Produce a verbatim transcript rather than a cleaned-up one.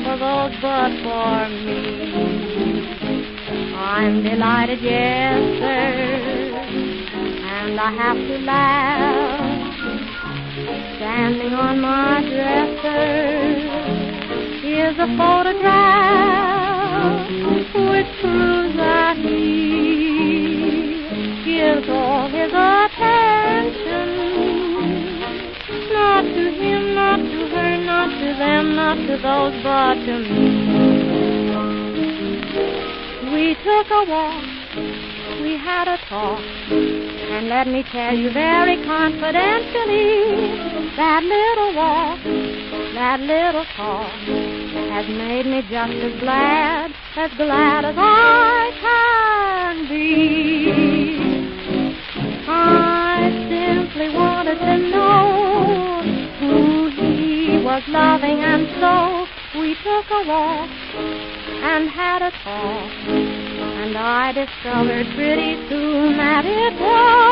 for those but for me. I'm delighted, yes, sir, and I have to laugh. Standing on my dresser is a photograph which proves that he gives all his attention. Not to him, not to her, not to them, not to those, but to me. We took a walk, we had a talk, and let me tell you very confidentially, that little walk, that little talk has made me just as glad, as glad as I can be. I simply wanted to know who he was loving, and so we took a walk and had a talk, and I discovered pretty soon that it was